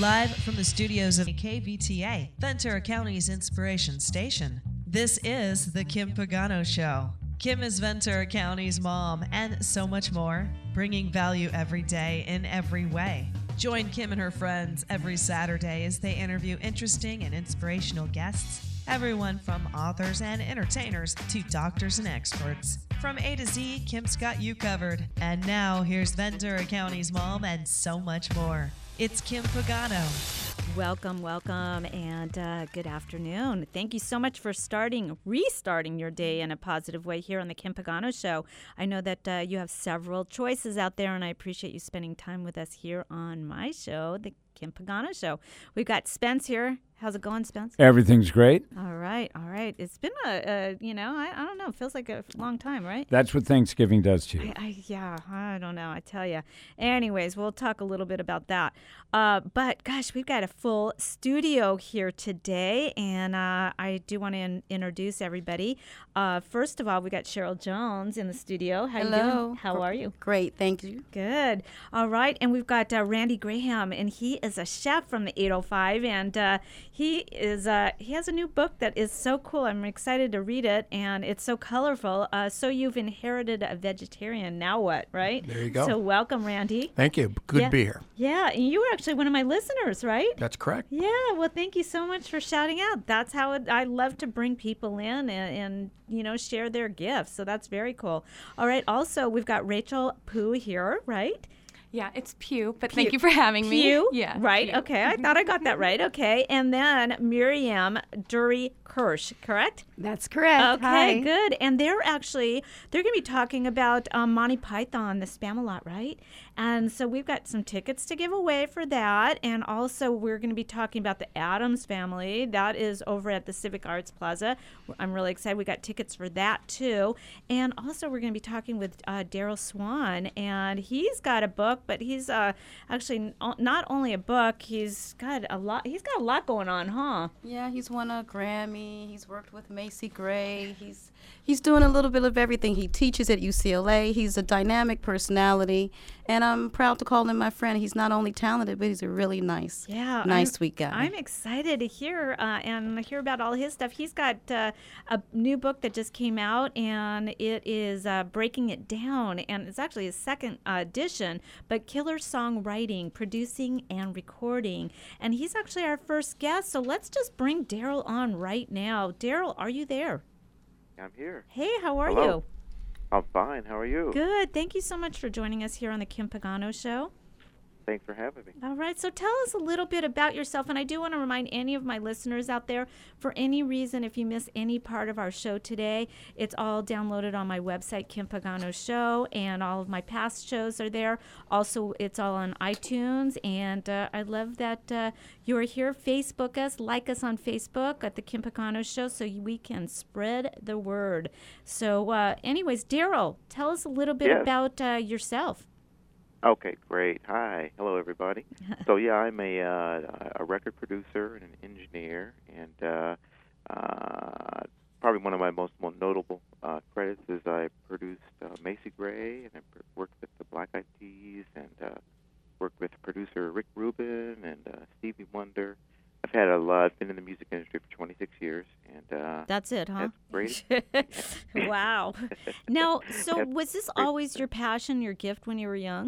Live from the studios of KVTA, Ventura County's inspiration station, this is The Kim Pagano Show. Kim is Ventura County's mom and so much more, bringing value every day in every way. Join Kim and her friends every Saturday as they interview interesting and inspirational guests, everyone from authors and entertainers to doctors and experts. From A to Z, Kim's got you covered. And now, here's Ventura County's mom and so much more. It's Kim Pagano. Welcome, and good afternoon. Thank you so much for restarting your day in a positive way here on the Kim Pagano Show. I know that you have several choices out there, and I appreciate you spending time with us here on my show, the Kim Pagano Show. We've got Spence here. How's it going, Spence? Everything's great. All right. It's been I don't know, it feels like a long time, right? That's what Thanksgiving does to you. I don't know, I tell you. Anyways, we'll talk a little bit about that. But gosh, we've got a full studio here today, and I do want to introduce everybody. First of all, we got Cheryl Jones in the studio. How Hello. you doing? How are you? Great, thank you. Good. All right, and we've got Randy Graham, and he is a chef from the 805, and he has a new book that is so cool. I'm excited to read it, and it's so colorful. So you've inherited a vegetarian. Now what, right? There you go. So welcome, Randy. Thank you. Good to be here. Yeah, and you were actually one of my listeners, right? That's correct. Yeah, well, thank you so much for shouting out. That's how I love to bring people in and share their gifts. So that's very cool. All right, also, we've got Rachel Pooh here, right? Yeah, it's Pew, but thank you for having me. Pew? Yeah. Right, Pew. okay. I thought I got that right. Okay. And then Miriam Dury-Kirsch, correct? That's correct. Okay, Hi. good. And they're going to be talking about Monty Python, the Spamalot, right? And so we've got some tickets to give away for that. And also we're going to be talking about the Addams Family. That is over at the Civic Arts Plaza. I'm really excited. We got tickets for that too. And also we're going to be talking with Daryl Swan. And he's got a book, but he's actually not only a book, he's got a lot going on, huh? Yeah, he's won a Grammy. He's worked with Macy Gray. He's doing a little bit of everything. He teaches at UCLA. He's a dynamic personality, and I'm proud to call him my friend. He's not only talented, but he's a really nice, sweet guy. I'm excited to hear about all his stuff. He's got a new book that just came out, and it is Breaking It Down, and it's actually his second edition, but killer songwriting, producing, and recording. And he's actually our first guest, so let's just bring Daryl on right now. Daryl, are you there? I'm here. Hey, how are Hello. you? I'm fine. How are you? Good. Thank you so much for joining us here on the Kim Pagano Show. Thanks for having me. All right, so tell us a little bit about yourself, and I do want to remind any of my listeners out there, for any reason, if you miss any part of our show today, it's all downloaded on my website, Kim Pagano Show, and all of my past shows are there. Also, it's all on iTunes, and I love that you are here. Facebook us, like us on Facebook at the Kim Pagano Show so we can spread the word. So anyways, Daryl, tell us a little bit about yourself. Okay, great. Hi. Hello, everybody. So, yeah, I'm a record producer and an engineer, and probably one of my most notable credits is I produced Macy Gray, and I worked with the Black Eyed Peas, and worked with producer Rick Rubin and Stevie Wonder. I've been in the music industry for 26 years, and that's it, huh? That's great. Wow. Now, so was this always your passion, your gift when you were young?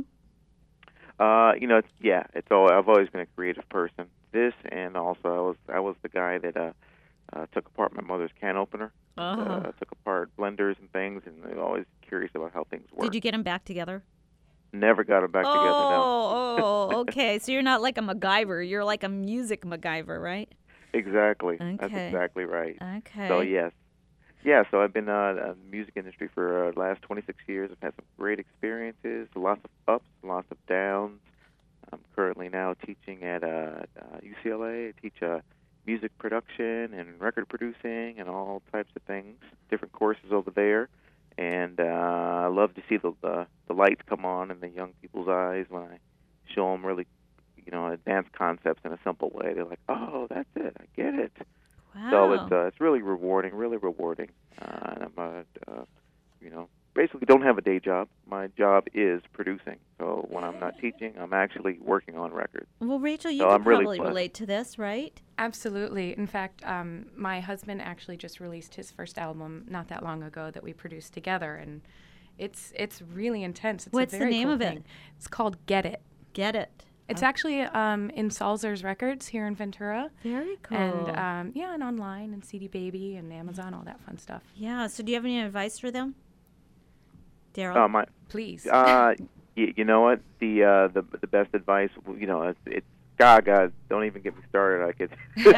I've always been a creative person. This, and also I was the guy that took apart my mother's can opener, took apart blenders and things, and I was always curious about how things work. Did you get them back together? Never got them back together, no. Oh, okay. So you're not like a MacGyver. You're like a music MacGyver, right? Exactly. Okay. That's exactly right. Okay. So, yes. Yeah, so I've been in the music industry for the last 26 years. I've had some great experiences, lots of ups, lots of downs. I'm currently now teaching at UCLA. I teach music production and record producing and all types of things, different courses over there. And I love to see the lights come on in the young people's eyes when I show them really, advanced concepts in a simple way. They're like, oh, that's it. I get it. Wow. So it's really rewarding, And I'm, basically don't have a day job. My job is producing. So when I'm not teaching, I'm actually working on records. Well, Rachel, you So can I'm really probably blessed. relate to this, right? Absolutely. In fact, my husband actually just released his first album not that long ago that we produced together, and it's really intense. It's What's a the very name cool of it? thing. It's called Get It. Get it. It's actually in Salzer's Records here in Ventura. Very cool. And and online and CD Baby and Amazon, all that fun stuff. Yeah. So do you have any advice for them, Daryl? Please. You know what? The best advice, it's Gaga. Don't even get me started. Like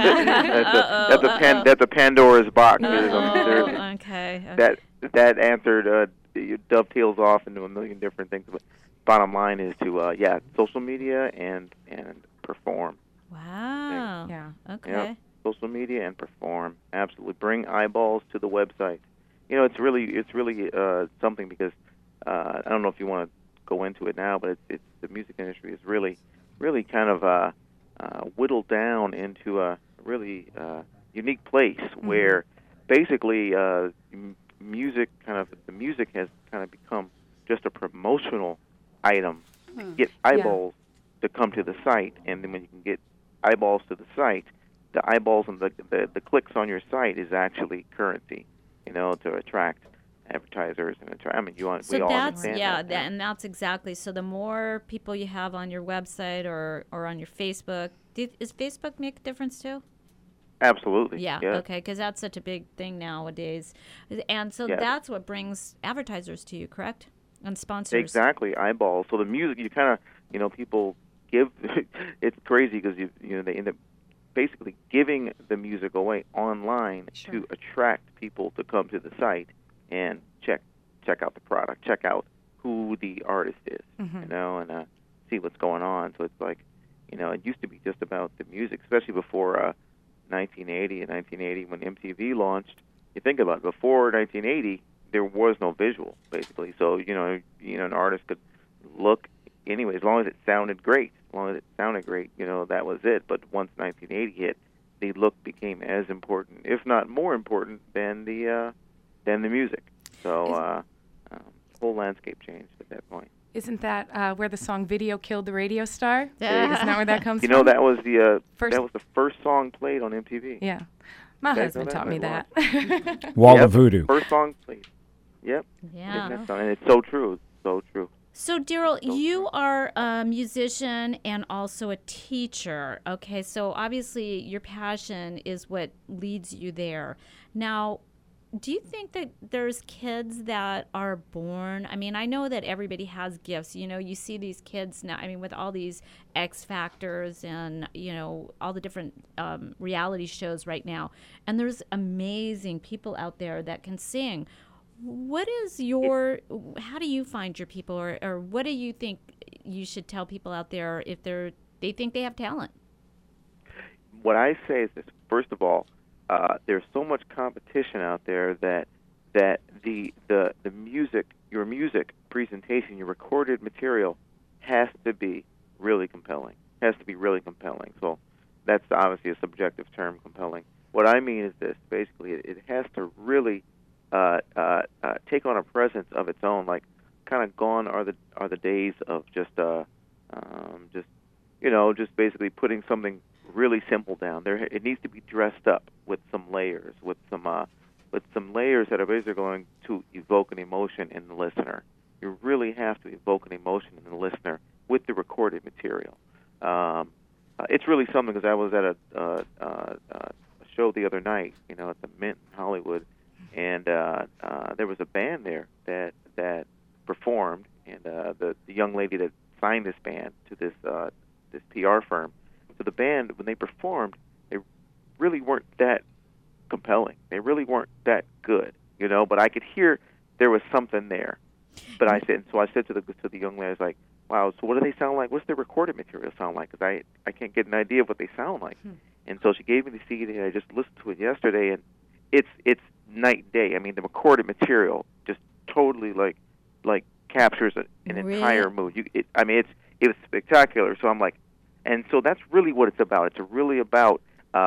that's a Pandora's box. Okay. That answered dovetails off into a million different things. But bottom line is to social media and perform. Wow. Yeah. Okay. Yep. Social media and perform. Absolutely. Bring eyeballs to the website. It's really something because I don't know if you want to go into it now, but it's the music industry is really kind of whittled down into a really unique place where basically the music has kind of become just a promotional item to get eyeballs to come to the site, and then when you can get eyeballs to the site, the eyeballs and the clicks on your site is actually currency, to attract advertisers and we all understand that. And that's exactly. So the more people you have on your website or on your Facebook, does Facebook make a difference too? Absolutely. Yeah. Yes. Okay, because that's such a big thing nowadays, and so Yes. that's what brings advertisers to you, correct? And sponsors. Exactly, eyeballs. So the music, you kind of, people give. It's crazy because they end up basically giving the music away online to attract people to come to the site and check out the product, check out who the artist is, and see what's going on. So it's like, it used to be just about the music, especially before 1980 when MTV launched. You think about it, before 1980, there was no visual, basically. So, an artist could look anyway, as long as it sounded great. That was it. But once 1980 hit, the look became as important, if not more important, than the music. So the whole landscape changed at that point. Isn't that where the song "Video Killed the Radio Star"? Isn't that where that comes from? That was the first song played on MTV. Yeah, my husband taught me that. Wall of Voodoo. First song played. Yep. Yeah. And it's so true. So true. So, Daryl, you are a musician and also a teacher. Okay, so obviously your passion is what leads you there. Now, do you think that there's kids that are born? I mean, I know that everybody has gifts. You see these kids now, with all these X Factors and, all the different reality shows right now. And there's amazing people out there that can sing. What is how do you find your people, or what do you think you should tell people out there if they think they have talent? What I say is this: first of all, there's so much competition out there that the music, your music presentation, your recorded material, has to be really compelling. So that's obviously a subjective term, compelling. What I mean is this: basically, it has to really take on a presence of its own. Like, kind of gone are the days of just basically putting something really simple down. It needs to be dressed up with some layers, with some layers that are basically going to evoke an emotion in the listener. You really have to evoke an emotion in the listener with the recorded material. It's really something, because I was at a show the other night, at the Mint in Hollywood, and there was a band there that performed, and the young lady that signed this band to this PR firm. So the band, when they performed, they really weren't that compelling. They really weren't that good, But I could hear there was something there. But I said to the young lady, I was like, "Wow, so what do they sound like? What's their recorded material sound like? Because I can't get an idea of what they sound like." And so she gave me the CD, and I just listened to it yesterday, and it's night and day. The recorded material just totally like captures an entire mood. It was spectacular. So I'm like, and so that's really what it's about. It's really about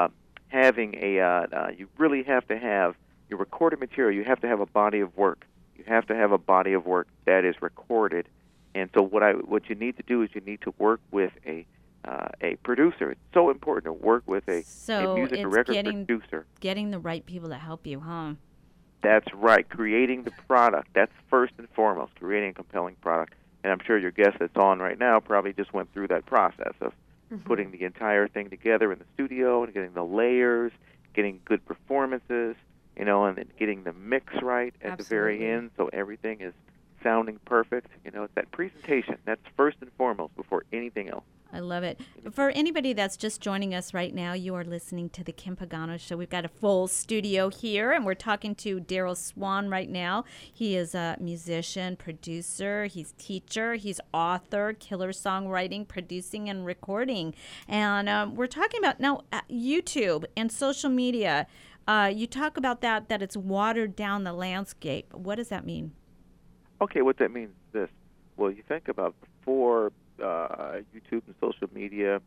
having you really have to have your recorded material. You have to have a body of work. You have to have a body of work that is recorded. And so what you need to do is you need to work with a producer. It's so important to work with a music or record producer. Getting the right people to help you, huh? That's right. Creating the product. That's first and foremost, creating a compelling product. And I'm sure your guest that's on right now probably just went through that process of putting the entire thing together in the studio and getting the layers, getting good performances, and then getting the mix right at the very end so everything is sounding perfect. It's that presentation. That's first and foremost before anything else. I love it. For anybody that's just joining us right now, you are listening to The Kim Pagano Show. We've got a full studio here, and we're talking to Daryl Swan right now. He is a musician, producer, he's teacher, he's author, killer songwriting, producing, and recording. And we're talking about now YouTube and social media. You talk about that it's watered down the landscape. What does that mean? Okay, what that means is this. Well, you think about before YouTube and social media,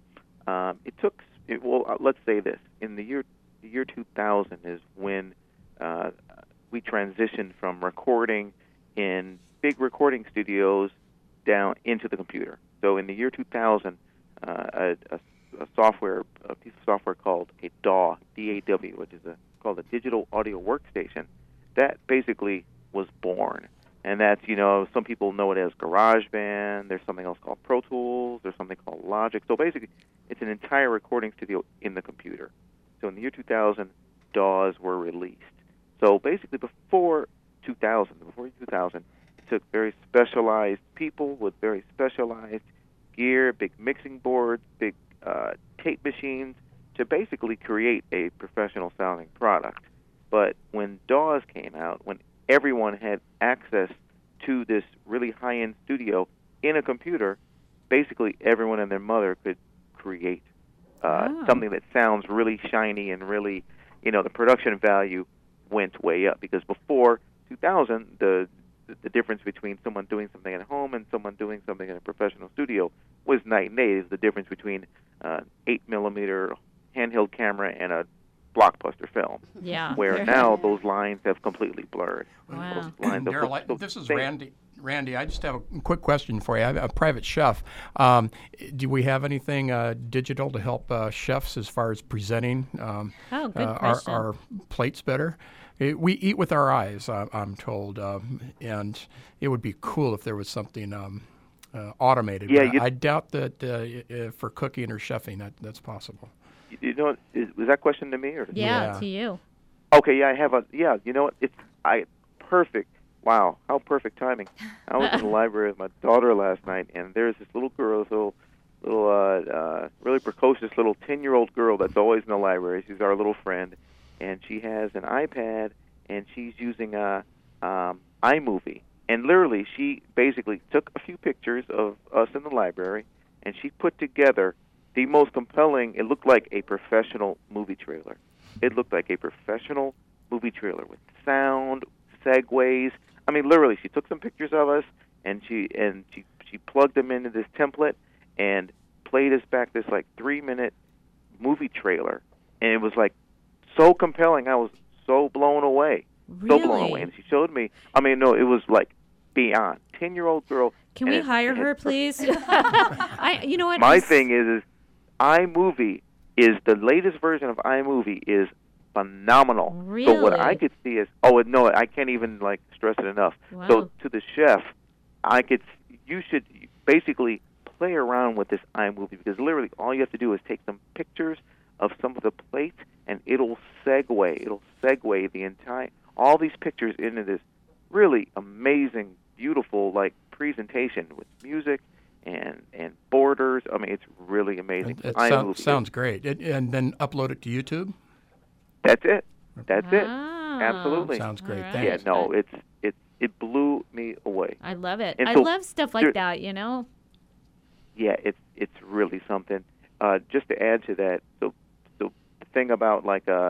let's say this. In the year 2000 is when we transitioned from recording in big recording studios down into the computer. So in the year 2000, a piece of software called a DAW, D-A-W, which is called a digital audio workstation, that basically was born. And that's, some people know it as GarageBand. There's something else called Pro Tools. There's something called Logic. So basically, it's an entire recording studio in the computer. So in the year 2000, DAWs were released. So basically, before 2000, it took very specialized people with very specialized gear, big mixing boards, big tape machines, to basically create a professional-sounding product. But when DAWs came out, when everyone had access to this really high-end studio in a computer, basically everyone and their mother could create something that sounds really shiny and really, the production value went way up. Because before 2000, the difference between someone doing something at home and someone doing something in a professional studio was night and day. It's the difference between 8mm handheld camera and a blockbuster film. Yeah. Where now those lines have completely blurred. Wow. Daryl, this is Randy. Randy, I just have a quick question for you. I'm a private chef. Do we have anything digital to help chefs as far as presenting good question. Our plates better? We eat with our eyes, I'm told, and it would be cool if there was something automated. Yeah, I doubt that for cooking or chefing that's possible. Was that question to me or? Yeah, to you. Okay, yeah, I have perfect. Wow, how perfect timing. I was in the library with my daughter last night, and there's this little girl, really precocious little 10-year-old girl that's always in the library. She's our little friend, and she has an iPad, and she's using iMovie. And literally, she basically took a few pictures of us in the library, and she put together the most compelling. It looked like a professional movie trailer. It looked like a professional movie trailer with sound, segues. I mean, literally, she took some pictures of us, and she plugged them into this template and played us back this 3-minute movie trailer, and it was so compelling. I was so blown away, Really? so blown away. And she showed me. I mean, no, it was beyond 10-year-old girl. Can we hire her, please? You know what? My thing is iMovie is the latest version of iMovie is phenomenal. Really? So what I could see is, I can't even stress it enough. Wow. So to the chef, you should basically play around with this iMovie, because literally all you have to do is take some pictures of some of the plates, and it'll segue the entire all these pictures into this really amazing, beautiful presentation with music and borders. I mean, it's really amazing. It sounds great. And then upload it to YouTube? That's it. Wow. Absolutely. Sounds great. All right. Thanks. Yeah, no, it blew me away. I love it. And I so love stuff like that, Yeah, it's really something. Just to add to that, so the thing about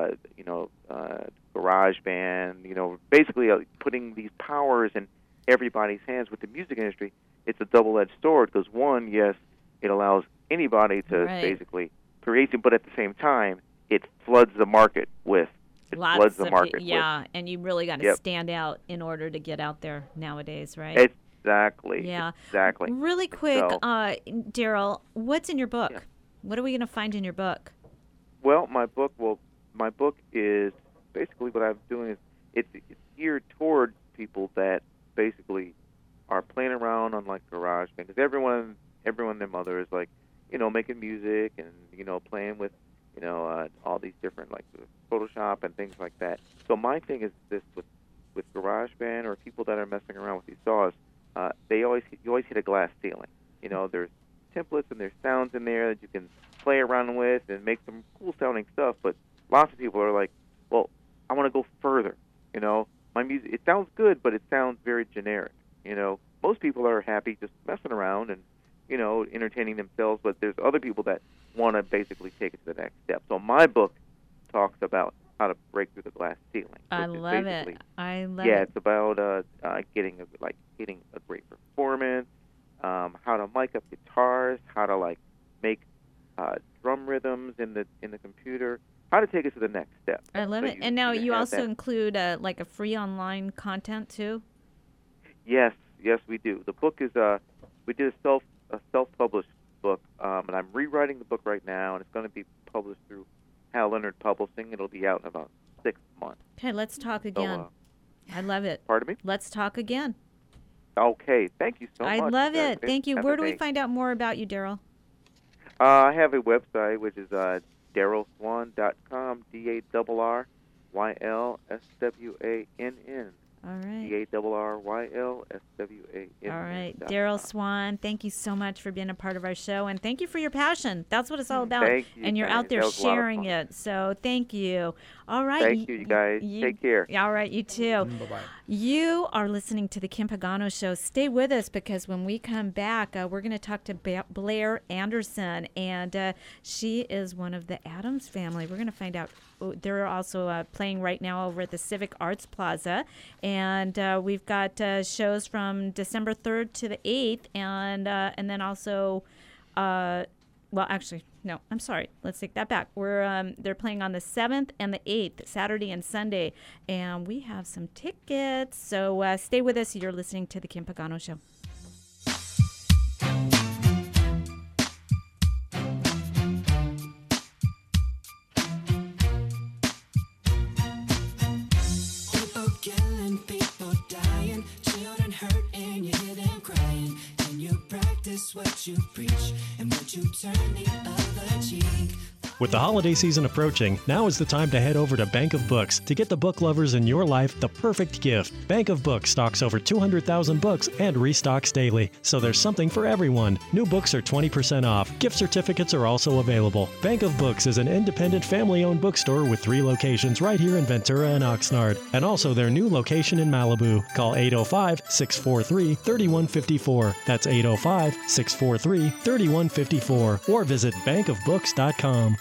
GarageBand, basically putting these powers in everybody's hands with the music industry, it's a double-edged sword, because one, yes, it allows anybody to basically create them, but at the same time, it floods the market with floods the market. Yeah, and you really got to Yep. stand out in order to get out there nowadays, right? Exactly. Yeah. Exactly. Really quick, So- Daryl, what's in your book? Yeah. What are we going to find in your book? Well, my book is basically what I'm doing is it's geared toward people that basically are playing around on like GarageBand, because everyone their mother is like, making music and playing with all these different like Photoshop and things like that. So my thing is this with GarageBand or people that are messing around with these saws, you always hit a glass ceiling. There's templates and there's sounds in there that you can play around with and make some cool sounding stuff, but lots of people are like, well, I want to go further. My music, it sounds good, but it sounds very generic. Most people are happy just messing around and entertaining themselves, but there's other people that want to basically take it to the next step. So my book talks about how to break through the glass ceiling. I love it. Yeah, it's about getting a great performance, how to mic up guitars, how to make drum rhythms in the computer, how to take it to the next step. I love So it. And now you also that. include a free online content too? Yes, we do. The book is we did a self-published book, and I'm rewriting the book right now, and it's going to be published through Hal Leonard Publishing. It'll be out in about 6 months. Okay, let's talk again. I love it. Pardon me? Let's talk again. Okay, thank you so much. I love it. Thank Thank you. Where do we find out more about you, Daryl? I have a website, which is DarrylSwann.com, DarrylSwann. All right. DarrylSwann. All right. Daryl Swann, thank you so much for being a part of our show, and thank you for your passion. That's what it's all about. Thank you, and you're guys. out there That was a lot of sharing fun. it. So thank you. All right. Thank you, you guys. Take care. All right, you too. Bye-bye. You are listening to the Kim Pagano Show. Stay with us, because when we come back, we're going to talk to Blair Anderson, and she is one of the Addams family. We're going to find out. They're also playing right now over at the Civic Arts Plaza, and we've got shows from December 3rd to the 8th, and then also, well, actually, no, I'm sorry. Let's take that back. They're playing on the 7th and the 8th, Saturday and Sunday, and we have some tickets. So stay with us. You're listening to the Kim Pagano Show. People killing, people dying, children hurt and you hear them crying. And you practice what you preach and what you turn the other cheek. With the holiday season approaching, now is the time to head over to Bank of Books to get the book lovers in your life the perfect gift. Bank of Books stocks over 200,000 books and restocks daily, so there's something for everyone. New books are 20% off. Gift certificates are also available. Bank of Books is an independent family-owned bookstore with 3 locations right here in Ventura and Oxnard, and also their new location in Malibu. Call 805-643-3154. That's 805-643-3154, or visit bankofbooks.com.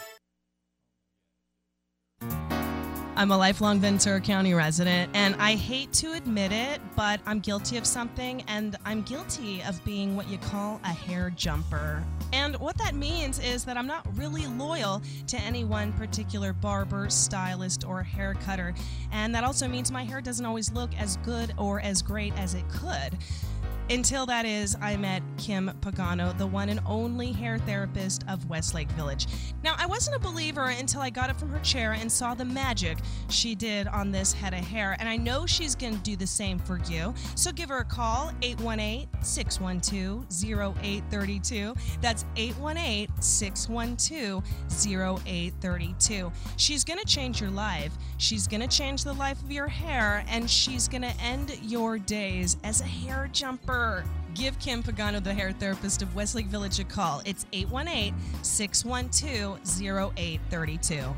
I'm a lifelong Ventura County resident, and I hate to admit it, but I'm guilty of something, and I'm guilty of being what you call a hair jumper. And what that means is that I'm not really loyal to any one particular barber, stylist, or hair cutter, and that also means my hair doesn't always look as good or as great as it could. Until that is, I met Kim Pagano, the one and only hair therapist of Westlake Village. Now, I wasn't a believer until I got up from her chair and saw the magic she did on this head of hair, and I know she's going to do the same for you. So give her a call, 818-612-0832. That's 818-612-0832. She's going to change your life. She's going to change the life of your hair, and she's going to end your days as a hair jumper. Give Kim Pagano, the hair therapist of Westlake Village, a call. It's 818-612-0832.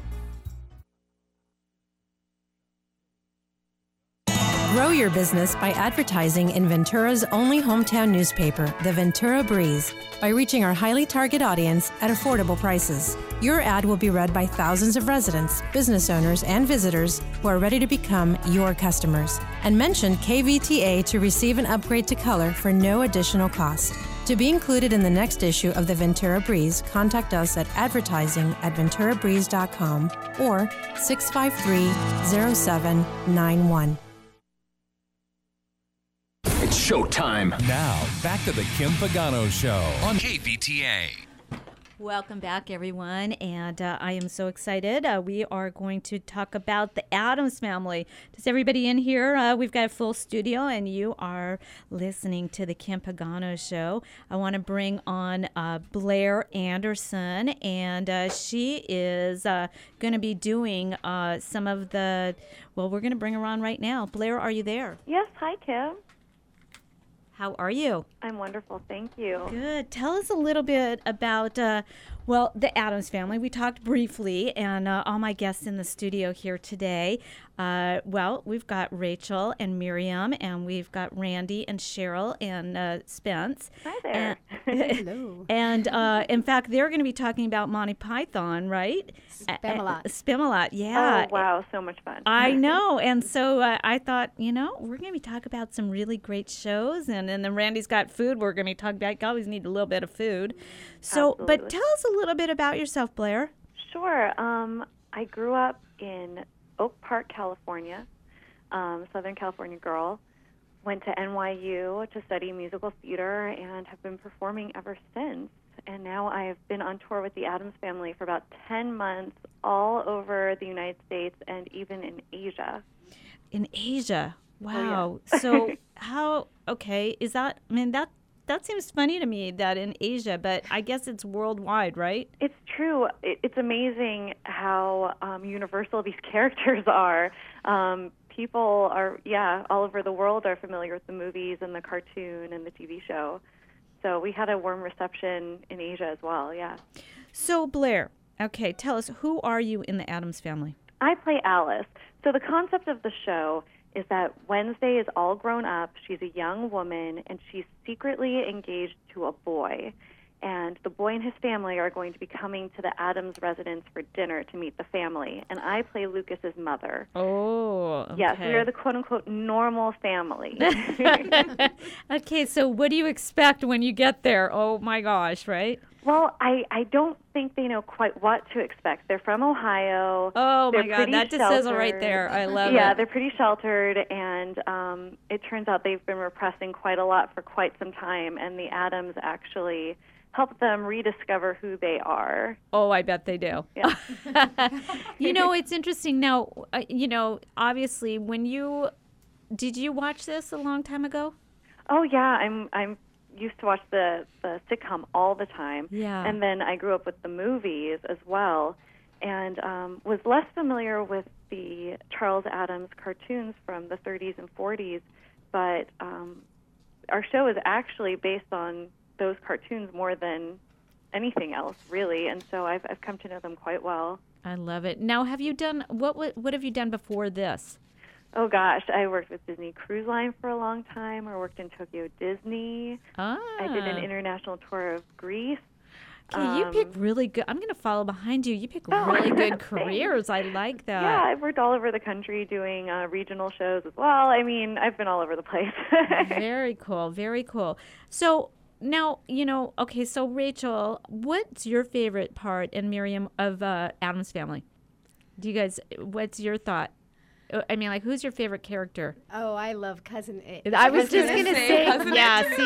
Grow your business by advertising in Ventura's only hometown newspaper, the Ventura Breeze, by reaching our highly target audience at affordable prices. Your ad will be read by thousands of residents, business owners, and visitors who are ready to become your customers. And mention KVTA to receive an upgrade to color for no additional cost. To be included in the next issue of the Ventura Breeze, contact us at advertising@venturabreeze.com or 653-0791. It's showtime. Now, back to the Kim Pagano Show on KVTA. Welcome back, everyone, and I am so excited. We are going to talk about the Addams Family. Does everybody in here? We've got a full studio, and you are listening to the Kim Pagano Show. I want to bring on Blair Anderson, and she is going to be doing some of the, well, we're going to bring her on right now. Blair, are you there? Yes, hi, Kim. How are you? I'm wonderful, thank you. Good. Tell us a little bit about, well, the Addams Family. We talked briefly, and all my guests in the studio here today. Well, we've got Rachel and Miriam, and we've got Randy and Cheryl and Spence. Hi there. Hello. And in fact, they're going to be talking about Monty Python, right? Spamalot, yeah. Oh, wow, so much fun. I know. And so I thought, we're going to be talking about some really great shows. And then Randy's got food. We're going to be talking about, you always need a little bit of food. So, Absolutely. but tell us a little bit about yourself, Blair. Sure. I grew up in Oak Park, California, Southern California girl. Went to NYU to study musical theater and have been performing ever since. And now I have been on tour with the Addams Family for about 10 months all over the United States and even in Asia. In Asia? Wow. Oh, yeah. So is that, that seems funny to me that in Asia, but I guess it's worldwide, right? It's true. It's amazing how universal these characters are. People are, all over the world are familiar with the movies and the cartoon and the TV show. So we had a warm reception in Asia as well, yeah. So Blair, okay, tell us, who are you in the Addams Family? I play Alice. So the concept of the show is that Wednesday is all grown up. She's a young woman, and she's secretly engaged to a boy. And the boy and his family are going to be coming to the Addams residence for dinner to meet the family. And I play Lucas's mother. Oh, okay. Yes, we are the quote-unquote normal family. Okay, so what do you expect when you get there? Oh, my gosh, right? Well, I don't think they know quite what to expect. They're from Ohio. Oh, they're my God, that just says it right there. I love it. Yeah, they're pretty sheltered, and it turns out they've been repressing quite a lot for quite some time, and the Addams actually help them rediscover who they are. Oh, I bet they do. Yeah. It's interesting. Now, obviously, did you watch this a long time ago? Oh, yeah, I'm used to watch the sitcom all the time. Yeah. And then I grew up with the movies as well, and was less familiar with the Charles Addams cartoons from the 30s and 40s, but our show is actually based on those cartoons more than anything else, really, and so I've come to know them quite well. I love it. Now, have you done what have you done before this? Oh gosh, I worked with Disney Cruise Line for a long time. I worked in Tokyo Disney. I did an international tour of Greece. Okay, you pick really good. I'm going to follow behind you. You pick really good careers. I like that. Yeah, I've worked all over the country doing regional shows as well. I mean, I've been all over the place. Very cool. Very cool. So now, okay, so Rachel, what's your favorite part, and Miriam, of Addams Family? What's your thought? I mean, who's your favorite character? Oh, I love Cousin It. I was just going to say, Cousin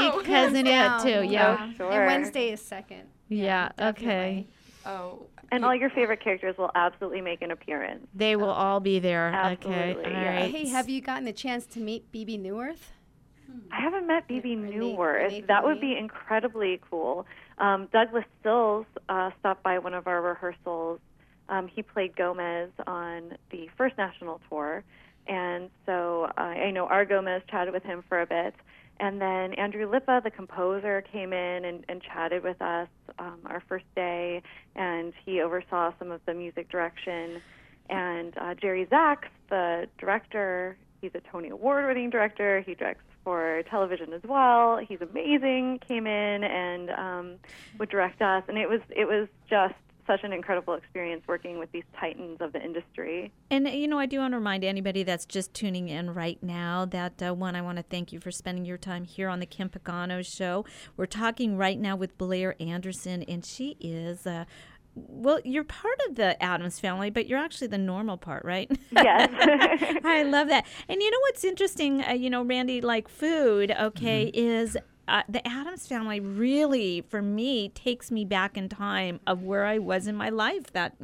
It too, yeah. Sure. And Wednesday is second. Yeah, okay. Oh. And all your favorite characters will absolutely make an appearance. They will all be there. Absolutely, Okay. All yeah. right. Hey, have you gotten the chance to meet Bebe Neuwirth? I haven't met Bebe Neuwirth. That would be incredibly cool. Douglas Stills stopped by one of our rehearsals. He played Gomez on the first national tour, and so I know our Gomez chatted with him for a bit. And then Andrew Lippa, the composer, came in and chatted with us our first day, and he oversaw some of the music direction. And Jerry Zaks, the director, he's a Tony Award-winning director. He directs for television as well. He's amazing. Came in and would direct us, and it was just such an incredible experience working with these titans of the industry. And, I do want to remind anybody that's just tuning in right now that, one, I want to thank you for spending your time here on the Kim Pagano Show. We're talking right now with Blair Anderson, and she is... well, you're part of the Addams family, but you're actually the normal part, right? Yes. I love that. And you know what's interesting, Randy, like food, is the Addams family really, for me, takes me back in time of where I was in my life.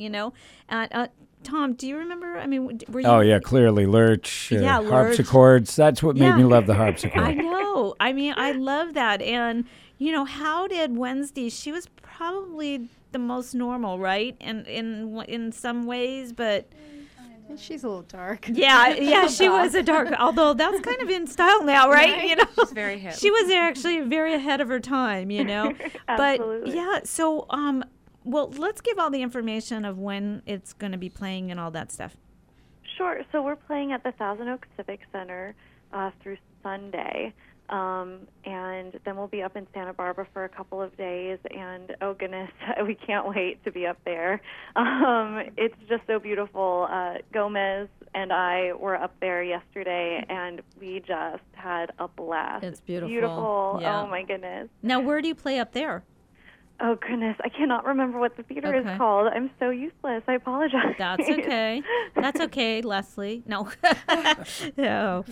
Tom, do you remember? I mean, were you... Oh, yeah, clearly. Lurch, Lurch. harpsichords. That's what made me love the harpsichord. I know. I mean, I love that. And, how did Wednesday, she was probably the most normal, right? And in some ways, but... She's a little dark. Yeah, she was a dark, although that's kind of in style now, right? She's very hip. She was actually very ahead of her time, Absolutely. But, yeah, so... well, let's give all the information of when it's going to be playing and all that stuff. Sure. So we're playing at the Thousand Oaks Civic Center through Sunday. And then we'll be up in Santa Barbara for a couple of days. And, oh, goodness, we can't wait to be up there. It's just so beautiful. Gomez and I were up there yesterday, and we just had a blast. It's beautiful. Beautiful. Yeah. Oh, my goodness. Now, where do you play up there? Oh, goodness. I cannot remember what the theater is called. I'm so useless. I apologize. That's okay. That's okay, Leslie. No. No.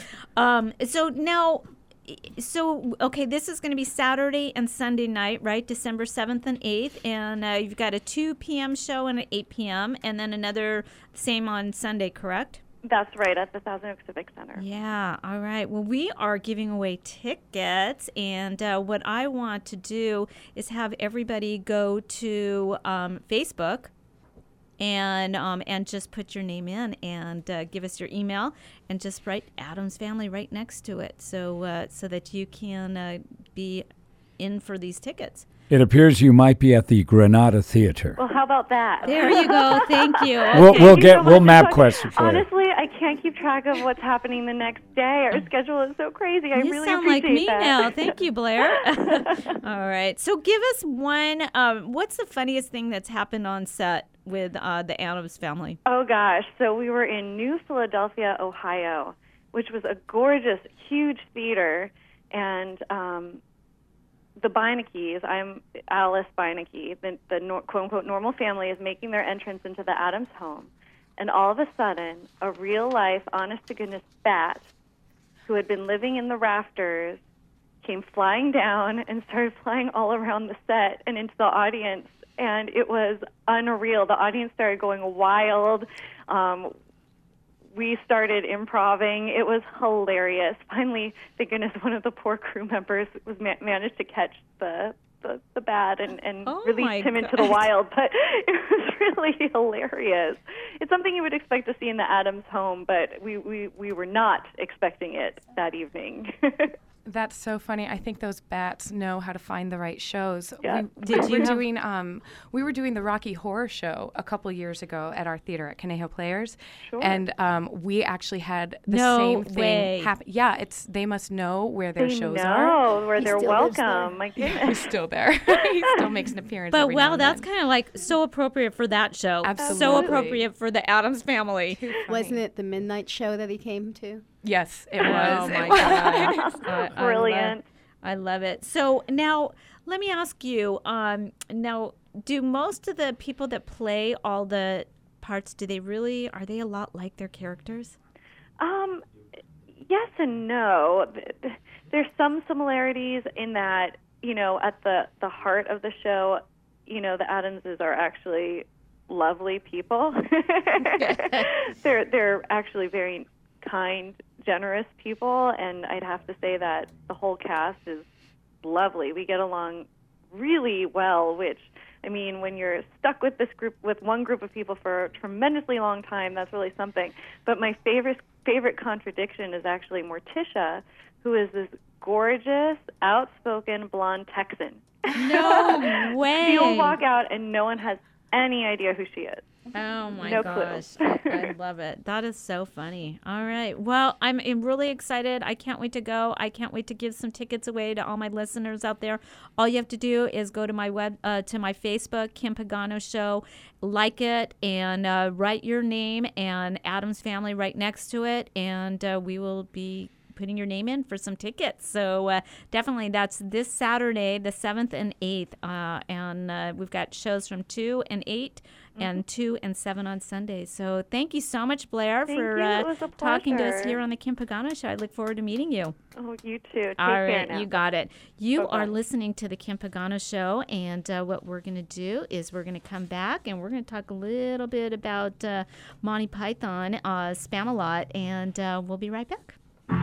Okay, this is going to be Saturday and Sunday night, right? December 7th and 8th. And you've got a 2 p.m. show and an 8 p.m. and then another same on Sunday, correct? That's right, at the Thousand Oaks Civic Center. Yeah, all right. Well, we are giving away tickets, and what I want to do is have everybody go to Facebook and just put your name in and give us your email and just write Addams Family right next to it so that you can be in for these tickets. It appears you might be at the Granada Theater. Well, how about that? There you go. Thank you. We'll map questions for you. Honestly, I can't keep track of what's happening the next day. Our schedule is so crazy. I You really sound appreciate like me that. now. Thank you, Blair. All right. So give us one. What's the funniest thing that's happened on set with the Addams Family? Oh, gosh. So we were in New Philadelphia, Ohio, which was a gorgeous, huge theater. And the Beinecke's, I'm Alice Beinecke, the quote-unquote normal family is making their entrance into the Addams home. And all of a sudden, a real-life, honest-to-goodness bat who had been living in the rafters came flying down and started flying all around the set and into the audience. And it was unreal. The audience started going wild. We started improving. It was hilarious. Finally, thank goodness, one of the poor crew members was managed to catch the bat and release him into the wild. But it was really hilarious. It's something you would expect to see in the Addams home, but we were not expecting it that evening. That's so funny. I think those bats know how to find the right shows. Yeah. We were doing the Rocky Horror Show a couple years ago at our theater at Conejo Players, Sure. and we actually had the No same way. thing happen. Yeah, they must know where their They shows know are. where they're still lives there. welcome. My Yeah, goodness. he's still there. He still makes an appearance. But every now wow, and that's then. kind of like so appropriate for that show. So Absolutely. appropriate for the Addams Family. Wasn't it the midnight show that he came to? Yes, it was. Oh my It God. Brilliant. I love it. So now let me ask you, now do most of the people that play all the parts, are they a lot like their characters? Yes and no. There's some similarities in that, at the heart of the show, the Addamses are actually lovely people. They're actually very kind, generous people, and I'd have to say that the whole cast is lovely. We get along really well, which, I mean, when you're stuck with one group of people for a tremendously long time, that's really something. But my favorite contradiction is actually Morticia, who is this gorgeous, outspoken blonde Texan. No way. She'll walk out and no one has any idea who she is. Oh my No gosh. clue. I love it. That is so funny. All right. Well, I'm really excited. I can't wait to go. I can't wait to give some tickets away to all my listeners out there. All you have to do is go to my to my Facebook, Kim Pagano Show, like it, and write your name and Adam's Family right next to it, and we will be putting your name in for some tickets. So definitely that's this Saturday, the 7th and 8th. And we've got shows from 2 and 8 and 2 and 7 on Sundays. So thank you so much, Blair, for It was a talking to us pleasure. here on the Kim Pagano Show. I look forward to meeting you. Oh, you too. Take All care right, now. you got it. You Bye-bye. are listening to the Kim Pagano Show, and what we're going to do is we're going to come back and we're going to talk a little bit about Monty Python, Spam-A-Lot, and we'll be right back.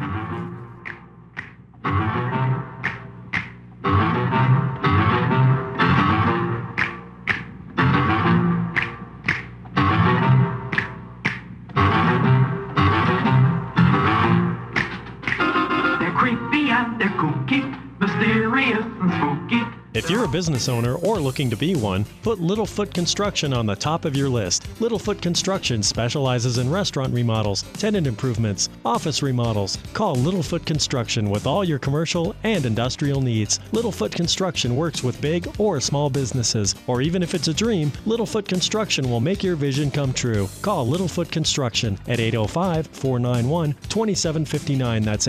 They're creepy and they're kooky, mysterious and spooky. If you're a business owner or looking to be one, put Littlefoot Construction on the top of your list. Littlefoot Construction specializes in restaurant remodels, tenant improvements, office remodels. Call Littlefoot Construction with all your commercial and industrial needs. Littlefoot Construction works with big or small businesses, or even if it's a dream, Littlefoot Construction will make your vision come true. Call Littlefoot Construction at 805-491-2759. That's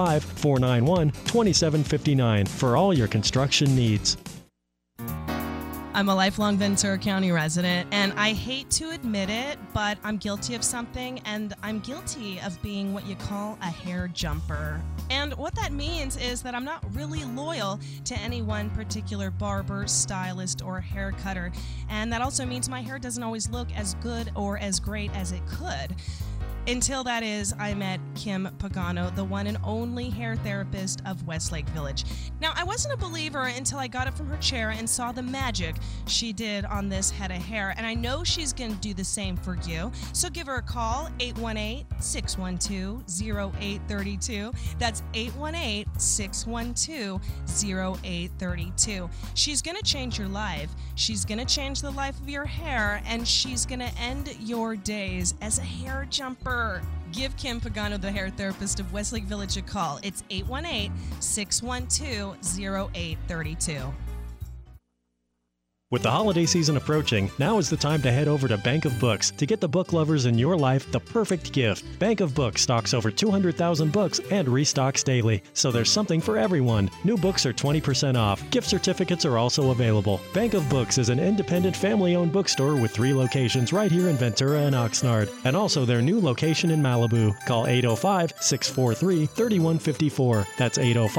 805-491-2759 for all your construction needs. I'm a lifelong Ventura County resident, and I hate to admit it, but I'm guilty of something, and I'm guilty of being what you call a hair jumper. And what that means is that I'm not really loyal to any one particular barber, stylist, or hair cutter. And that also means my hair doesn't always look as good or as great as it could. Until that is, I met Kim Pagano, the one and only hair therapist of Westlake Village. Now, I wasn't a believer until I got up from her chair and saw the magic she did on this head of hair, and I know she's going to do the same for you. So give her a call, 818-612-0832. That's 818-612-0832. She's going to change your life. She's going to change the life of your hair, and she's going to end your days as a hair jumper. Give Kim Pagano, the hair therapist of Westlake Village, a call. It's 818-612-0832. With the holiday season approaching, now is the time to head over to Bank of Books to get the book lovers in your life the perfect gift. Bank of Books stocks over 200,000 books and restocks daily, so there's something for everyone. New books are 20% off. Gift certificates are also available. Bank of Books is an independent family-owned bookstore with 3 locations right here in Ventura and Oxnard, and also their new location in Malibu. Call 805-643-3154. That's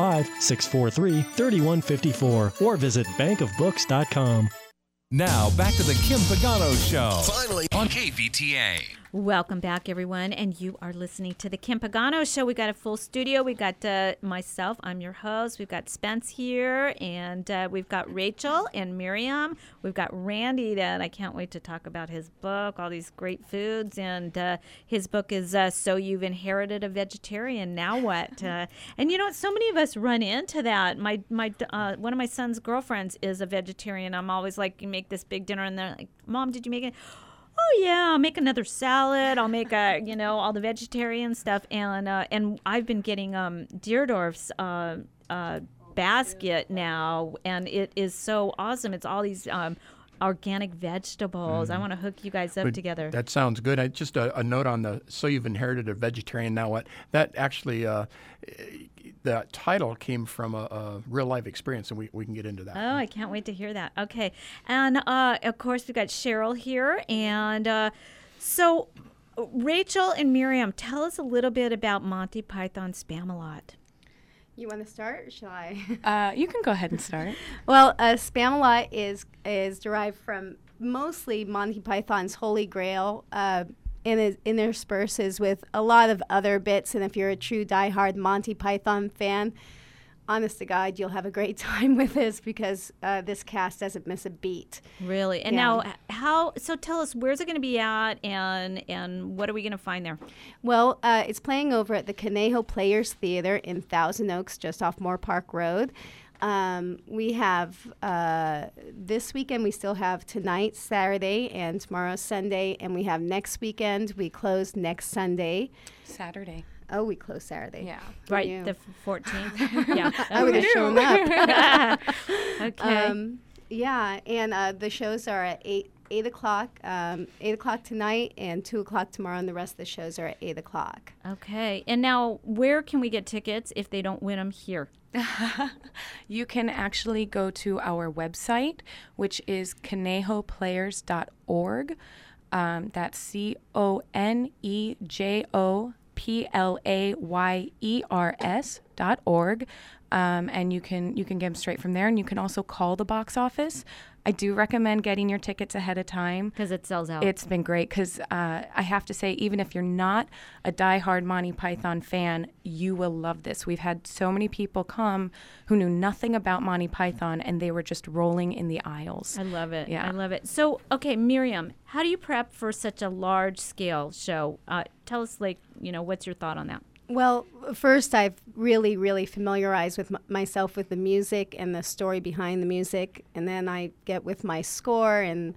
805-643-3154, or visit bankofbooks.com. Now, back to the Kim Pagano Show. Finally on KVTA. Welcome back, everyone, and you are listening to the Kim Pagano Show. We got a full studio. We got myself, I'm your host. We've got Spence here, and we've got Rachel and Miriam. We've got Randy, that I can't wait to talk about his book, all these great foods, and his book is So You've Inherited a Vegetarian, Now What? And you know what? So many of us run into that. My one of my son's girlfriends is a vegetarian. I'm always like, you make this big dinner, and they're like, Mom, did you make it? Oh yeah, I'll make another salad. I'll make all the vegetarian stuff, and I've been getting Deerdorf's basket now, and it is so awesome. It's all these organic vegetables. I want to hook you guys up together. That sounds good. Just a note on the So You've Inherited a Vegetarian, Now What? That actually, the title came from a real life experience, and we can get into that. Oh, I can't wait to hear that. Okay. And of course, we've got Cheryl here. And so, Rachel and Miriam, tell us a little bit about Monty Python Spam-A-Lot. You want to start, or shall I? You can go ahead and start. Well, Spam-A-Lot is derived from mostly Monty Python's Holy Grail, and intersperses with a lot of other bits. And if you're a true diehard Monty Python fan, honest to God, you'll have a great time with this, because this cast doesn't miss a beat. Really? And now, so tell us, where's it going to be at, and what are we going to find there? Well, it's playing over at the Conejo Players Theater in Thousand Oaks, just off Moore Park Road. We have this weekend, we still have tonight, Saturday, and tomorrow, Sunday. And we have next weekend. We close next Sunday. Saturday. Oh, we close Saturday. Yeah. Right, the 14th. Yeah. I would have shown up. Okay. Yeah, and the shows are at 8 o'clock, 8 o'clock tonight, and 2 o'clock tomorrow, and the rest of the shows are at 8 o'clock. Okay. And now, where can we get tickets if they don't win them here? You can actually go to our website, which is conejoplayers.org. That's CONEJOPLAYERS.org. And you can get them straight from there. And you can also call the box office. I do recommend getting your tickets ahead of time. Because it sells out. It's been great because I have to say, even if you're not a diehard Monty Python fan, you will love this. We've had so many people come who knew nothing about Monty Python, and they were just rolling in the aisles. I love it. Yeah. I love it. So, okay, Miriam, how do you prep for such a large-scale show? Tell us, what's your thought on that? Well, first, I've really, really familiarized with myself with the music and the story behind the music, and then I get with my score and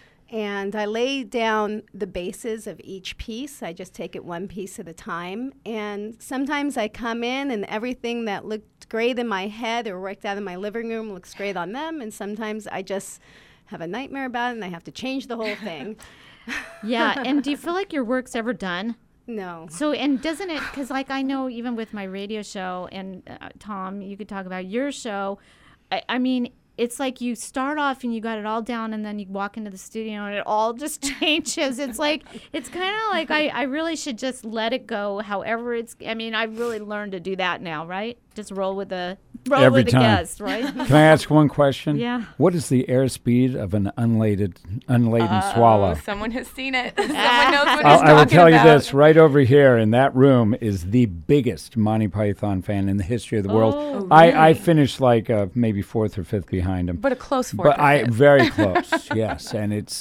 I lay down the bases of each piece. I just take it one piece at a time, and sometimes I come in and everything that looked great in my head or worked out in my living room looks great on them, and sometimes I just have a nightmare about it and I have to change the whole thing. Yeah, and do you feel like your work's ever done? No. So, and doesn't it, because I know even with my radio show, and Tom, you could talk about your show, I mean, it's like you start off and you got it all down and then you walk into the studio and it all just changes. It's kind of like I really should just let it go however I've really learned to do that now, right? Just roll with the guest, right? Can I ask one question? Yeah. What is the airspeed of an unladen swallow? Someone has seen it. Someone knows what he's I will talking tell you about. this, right over here in that room is the biggest Monty Python fan in the history of the world. Oh, really? I finished maybe fourth or fifth behind him. But a close fourth. But very close, yes. And it's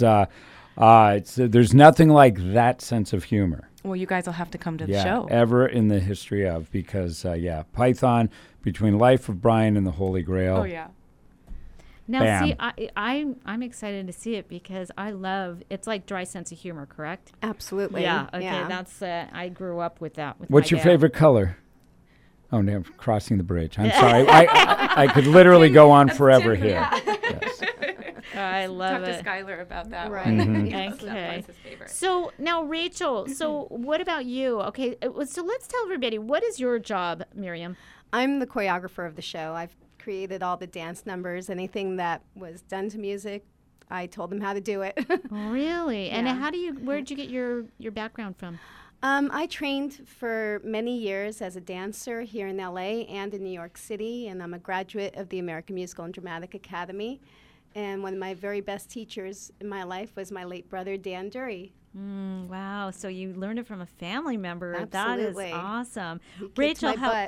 there's nothing like that sense of humor. Well, you guys will have to come to the show. Ever in the history of, because, Python, between Life of Brian and the Holy Grail. Oh, yeah. Now, bam. see, I'm excited to see it because it's like dry sense of humor, correct? Absolutely. Yeah, okay, Yeah. that's, I grew up with that. What's my your dad. favorite color? Oh, no, I'm crossing the bridge. I'm sorry. I could literally go on forever here. Yes. I love Talk it. to Skylar about that Right. one. Mhm. That Okay. one's his favorite. So now, Rachel, what about you? Okay, so let's tell everybody, what is your job, Miriam? I'm the choreographer of the show. I've created all the dance numbers, anything that was done to music. I told them how to do it. Really? And Yeah. where did you get your background from? I trained for many years as a dancer here in LA and in New York City, and I'm a graduate of the American Musical and Dramatic Academy. And one of my very best teachers in my life was my late brother, Dan Dury. Wow, so you learned it from a family member. Absolutely. That is awesome. He kicked Rachel, my butt.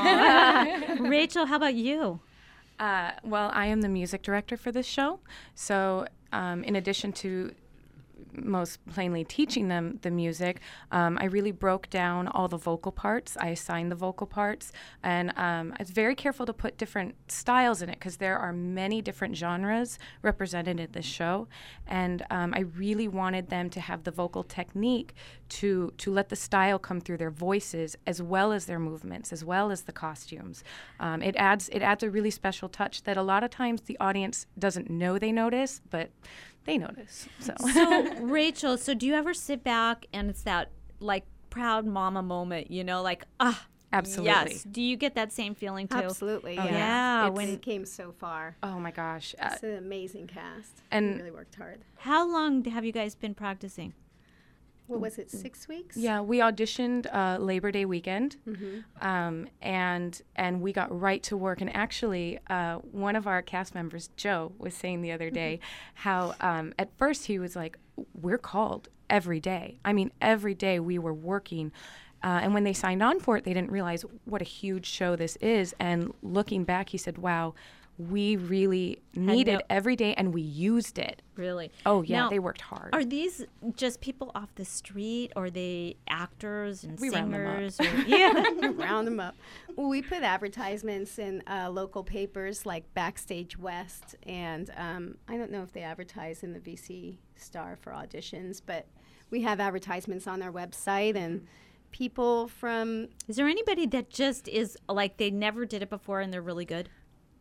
Rachel, how about you? Well, I am the music director for this show. So in addition to most plainly teaching them the music, I really broke down all the vocal parts. I assigned the vocal parts, and I was very careful to put different styles in it because there are many different genres represented in this show, and I really wanted them to have the vocal technique to let the style come through their voices as well as their movements, as well as the costumes. It adds a really special touch that a lot of times the audience doesn't know they notice, but they notice. So Rachel, do you ever sit back and it's that like proud mama moment, Absolutely. Yes. Do you get that same feeling too? Absolutely. Oh, Yeah. yeah. When it came so far. Oh my gosh. It's an amazing cast. And we really worked hard. How long have you guys been practicing? What was it, 6 weeks? Yeah, we auditioned Labor Day weekend, Mm-hmm. and we got right to work. And actually, one of our cast members, Joe, was saying the other day how at first he was like, "We're called every day. I mean, every day we were working." And when they signed on for it, they didn't realize what a huge show this is. And looking back, he said, "Wow, we really needed every day, and we used it. Really? Oh, yeah, Now, they worked hard. Are these just people off the street, or are they actors and We round them up. singers? Yeah. Round them up. Well, we put advertisements in local papers like Backstage West, and I don't know if they advertise in the VC Star for auditions, but we have advertisements on our website, and people from... Is there anybody that just is like they never did it before and they're really good?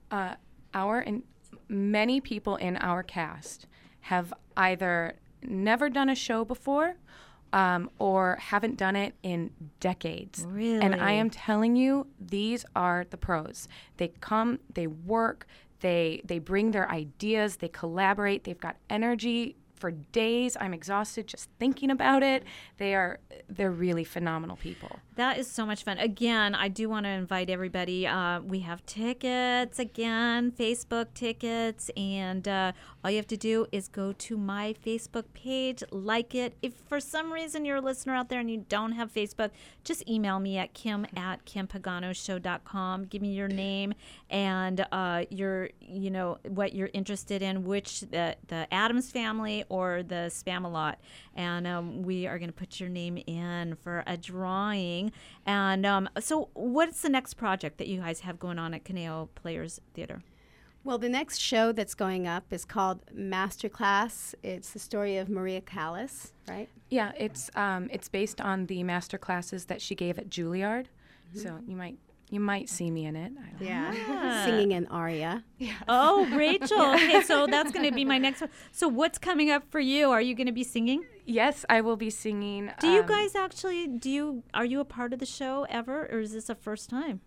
Many people in our cast have either never done a show before or haven't done it in decades. Really? And I am telling you, these are the pros. They come, they work, they bring their ideas, they collaborate, they've got energy for days. I'm exhausted just thinking about it. They're really phenomenal people. That is so much fun. Again, I do want to invite everybody. We have tickets again, Facebook tickets, and all you have to do is go to my Facebook page, like it. If for some reason you're a listener out there and you don't have Facebook, just email me at kim@kimpaganoshow.com. Give me your name and what you're interested in, which the Addams Family or the Spamalot, and we are going to put your name in for a drawing. And so what's the next project that you guys have going on at Conejo Players Theater? Well, the next show that's going up is called Masterclass. It's the story of Maria Callas, right? Yeah, it's based on the master classes that she gave at Juilliard. Mm-hmm. So you might see me in it. I don't know. Singing an aria. Yeah. Oh, Rachel. Okay, so that's going to be my next one. So what's coming up for you? Are you going to be singing? Yes, I will be singing. Do you guys actually, are you a part of the show ever, or is this a first time?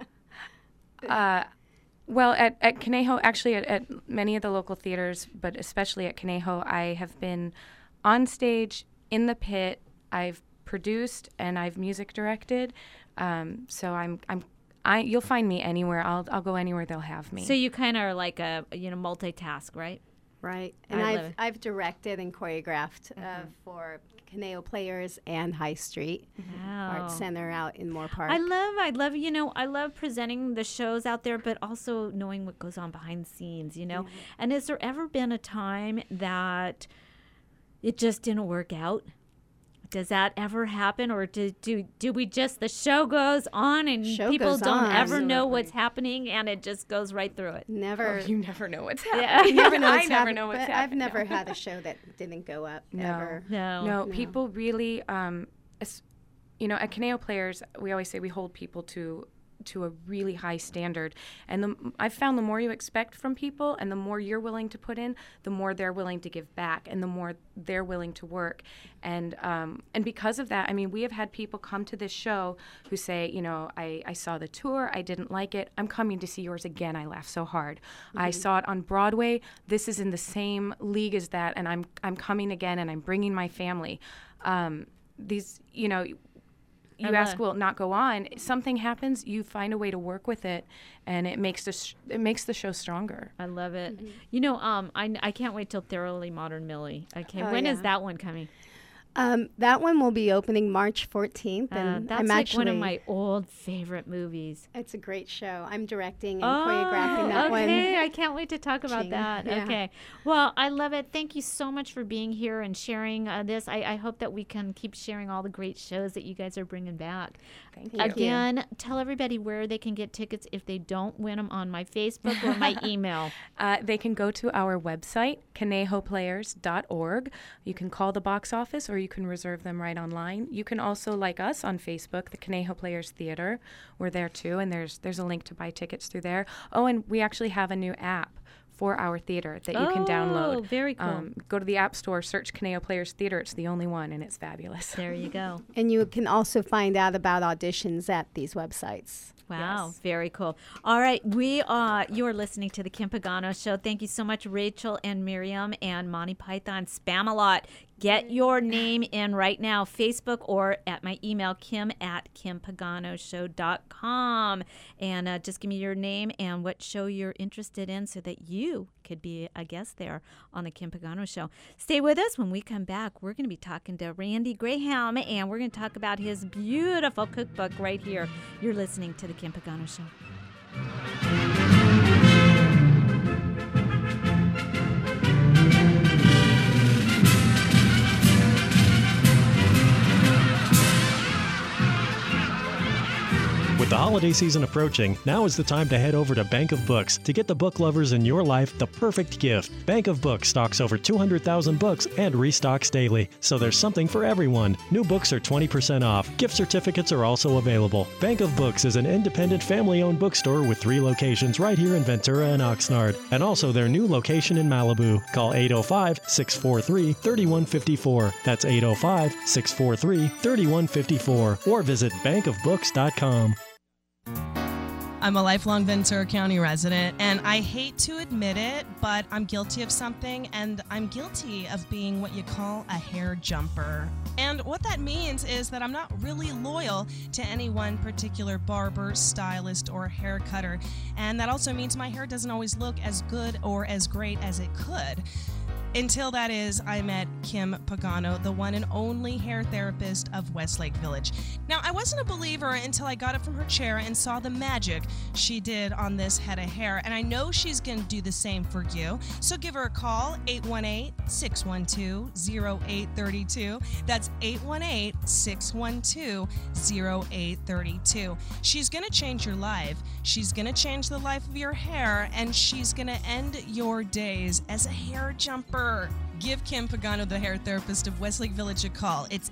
Well, at Conejo, actually at many of the local theaters, but especially at Conejo, I have been on stage, in the pit. I've produced and I've music directed. So you'll find me anywhere. I'll go anywhere they'll have me. So you kind of are like a multitask, right? Right. And I've directed and choreographed for Conejo Players and High Street Art Center out in Moore Park. I love presenting the shows out there, but also knowing what goes on behind the scenes, And has there ever been a time that it just didn't work out? Does that ever happen, or do we just, the show goes on and people don't ever know what's happening and it just goes right through it? Never. Oh, you never know what's happening. Yeah. You never know I never know what's happening. I've never had a show that didn't go up ever. No. People really, at Conejo Players, we always say we hold people to a really high standard. And I've found the more you expect from people and the more you're willing to put in, the more they're willing to give back and the more they're willing to work. And because of that, I mean, we have had people come to this show who say, I saw the tour, I didn't like it, I'm coming to see yours again, I laughed so hard. Mm-hmm. I saw it on Broadway, this is in the same league as that, and I'm coming again and I'm bringing my family. You ask, will it not go on? Something happens, you find a way to work with it, and it makes the show stronger. I love it. Mm-hmm. I can't wait till Thoroughly Modern Millie. Okay, when is that one coming? That one will be opening March 14th, and that's like one of my old favorite movies. It's a great show. I'm directing and choreographing that one. Okay, I can't wait to talk about that. Yeah. Okay, well, I love it. Thank you so much for being here and sharing this. I hope that we can keep sharing all the great shows that you guys are bringing back. Thank you. Again, tell everybody where they can get tickets if they don't win them on my Facebook or my email. They can go to our website, conejoplayers.org. You can call the box office or you can reserve them right online. You can also like us on Facebook, the Conejo Players Theater. We're there too, and there's a link to buy tickets through there. Oh, and we actually have a new app for our theater that you can download. Oh, very cool. Go to the App Store, search Conejo Players Theater. It's the only one, and it's fabulous. There you go. And you can also find out about auditions at these websites. Wow, yes. Very cool. All right, you're listening to the Kim Pagano Show. Thank you so much, Rachel and Miriam and Monty Python Spamalot. Get your name in right now, Facebook or at my email, kim@kimpaganoshow.com. And just give me your name and what show you're interested in so that you could be a guest there on the Kim Pagano Show. Stay with us. When we come back, we're going to be talking to Randy Graham, and we're going to talk about his beautiful cookbook right here. You're listening to the Kim Pagano Show. With the holiday season approaching, now is the time to head over to Bank of Books to get the book lovers in your life the perfect gift. Bank of Books stocks over 200,000 books and restocks daily, so there's something for everyone. New books are 20% off. Gift certificates are also available. Bank of Books is an independent family-owned bookstore with 3 locations right here in Ventura and Oxnard, and also their new location in Malibu. Call 805-643-3154. That's 805-643-3154. Or visit bankofbooks.com. I'm a lifelong Ventura County resident, and I hate to admit it, but I'm guilty of something, and I'm guilty of being what you call a hair jumper. And what that means is that I'm not really loyal to any one particular barber, stylist, or hair cutter. And that also means my hair doesn't always look as good or as great as it could. Until that is, I met Kim Pagano, the one and only hair therapist of Westlake Village. Now, I wasn't a believer until I got up from her chair and saw the magic she did on this head of hair, and I know she's going to do the same for you. So give her a call, 818-612-0832. That's 818-612-0832. She's going to change your life. She's going to change the life of your hair, and she's going to end your days as a hair jumper. Give Kim Pagano, the hair therapist of Westlake Village, a call. It's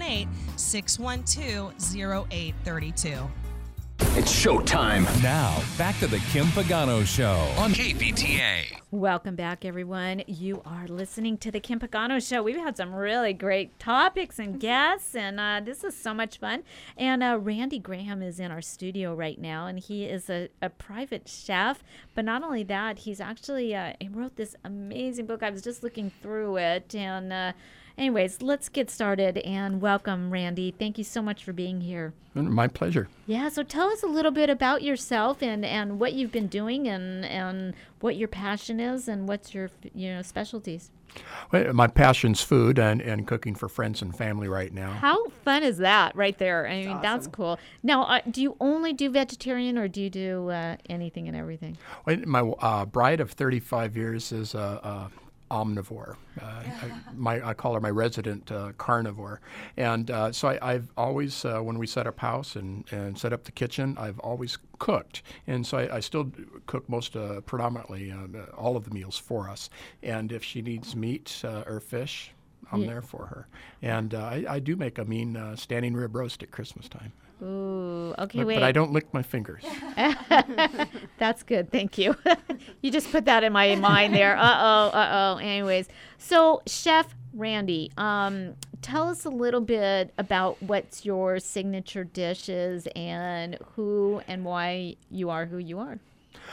818-612-0832. It's showtime. Now, back to the Kim Pagano Show on KVTA. Welcome back, everyone. You are listening to the Kim Pagano Show. We've had some really great topics and guests, and this is so much fun. And Randy Graham is in our studio right now, and he is a private chef. But not only that, he's actually he wrote this amazing book. I was just looking through it, and anyways, let's get started. And welcome, Randy. Thank you so much for being here. My pleasure. Yeah, so tell us a little bit about yourself and what you've been doing and what your passion is and what's your specialties. Well, my passion's food and cooking for friends and family right now. How fun is that right there? I mean, awesome. That's cool. Now, do you only do vegetarian or do you do anything and everything? Well, my bride of 35 years is omnivore. I call her my resident carnivore. And so I've always, when we set up house and set up the kitchen, I've always cooked. And so I still cook predominantly all of the meals for us. And if she needs meat or fish, I'm there for her. And I do make a mean standing rib roast at Christmas time. Ooh, okay, But I don't lick my fingers. That's good, thank you. You just put that in my mind there. Uh-oh. Anyways, so Chef Randy, tell us a little bit about what's your signature dishes and who and why you are who you are.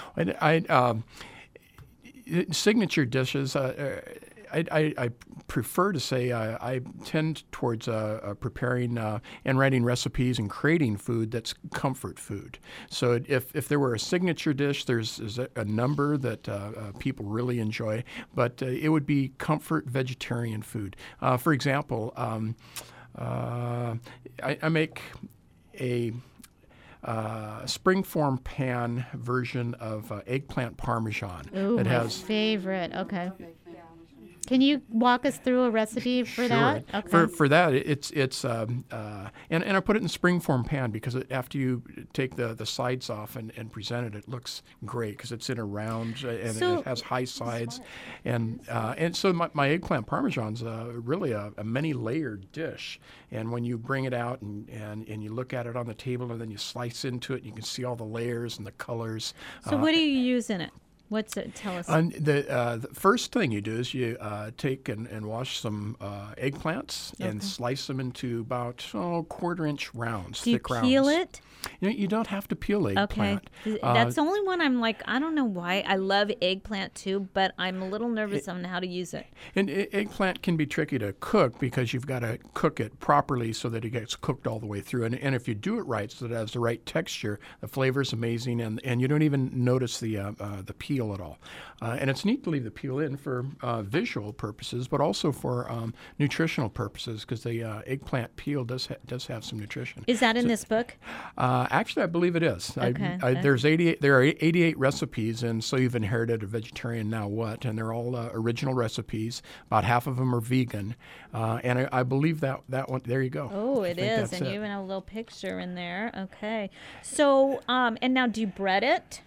Signature dishes, I prefer to say I tend towards preparing and writing recipes and creating food that's comfort food. So if there were a signature dish, there's a number that people really enjoy, but it would be comfort vegetarian food. For example, I make a springform pan version of eggplant parmesan. Ooh, my favorite. Okay. Can you walk us through a recipe for that? Okay. For that, it's and I put it in springform pan because after you take the sides off and present it, it looks great because it's in a round and it has high sides, and so my eggplant parmesan's really a many-layered dish. And when you bring it out and you look at it on the table and then you slice into it, you can see all the layers and the colors. So what do you use in it? What's it? Tell us. The first thing you do is you take and wash some eggplants and slice them into about quarter-inch rounds, thick rounds. Do you peel it? You don't have to peel eggplant. Okay. That's the only one I'm like, I don't know why. I love eggplant too, but I'm a little nervous on how to use it. And eggplant can be tricky to cook because you've got to cook it properly so that it gets cooked all the way through. And if you do it right so that it has the right texture, the flavor's amazing, and you don't even notice the peel peel at all. And it's neat to leave the peel in for visual purposes, but also for nutritional purposes, because the eggplant peel does have some nutrition. Is that in this book? Actually, I believe it is. Okay. There are 88 recipes, and So You've Inherited a Vegetarian Now What? And they're all original recipes. About half of them are vegan. And I believe that one, there you go. Oh, it is. And you even have a little picture in there. Okay. So, and now do you bread it?